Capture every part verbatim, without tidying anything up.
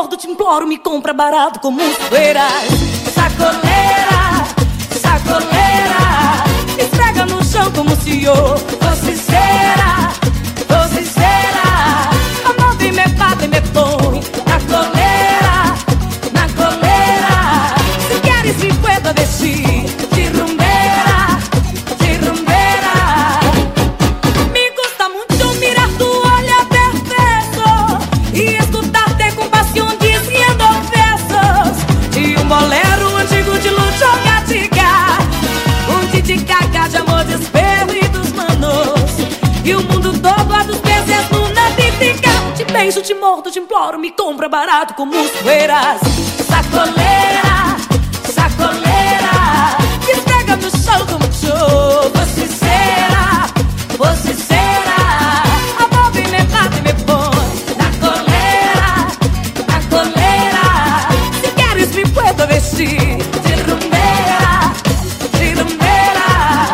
mordo, te imploro, me compra barato como poeiras. Sacoleira, sacoleira, me esfrega no chão como se eu fosse cera, fosse cera. A mão vem, me bate, me põe na coleira, na coleira. Se queres me puedo vestir de rumbeira, de rumbeira. Me gusta mucho mirar tu olhar perfeito e escutar-te com paixão dizendo versos de um bolero antigo de luxo gatica, um titicaca de amor, desespero e dos manos, e o mundo todo a dos peces na títica. Te beijo, te mordo, te imploro, me compra barato como poeiras. Sacoleira, sacoleira, me esfrega no chão como show. Você será, você será. A mão vem, me bate, me põe na coleira, na coleira. Se queres me puedo vestir de rumbeira, de rumbeira.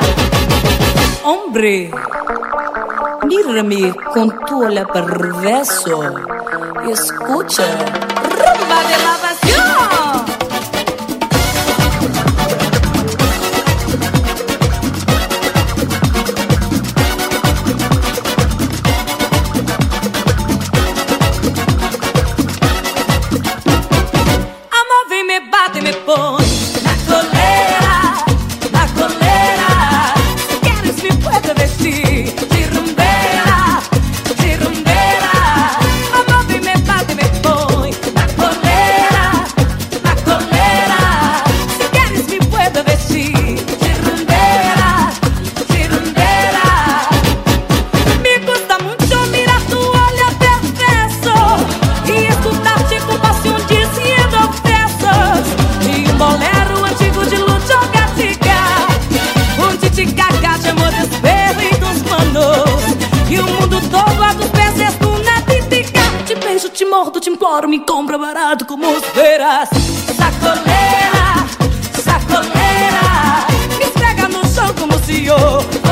Hombre, mírame con tu olhar perverso y escucha rumba de la pasión. Amor, vem, me bate, me põe na coleira, na coleira. Si quieres me puedo vestir de rumbeira, de rumbeira. Amor, vem, me bate, me põe na coleira, na coleira. Si quieres me puedo vestir de rumbeira, de rumbeira. Me gusta mucho mirar tu olhar perverso e escutar-te com paixão dizendo versos de um bolero antigo de luxo gatica, um titicaca de amor, desespero e dos manos, e o mundo todo a dos peces na títica. Te beijo, te mordo, te imploro, me compra barato como os poeiras. Sacoleira, sacoleira, me esfrega no chão como se eu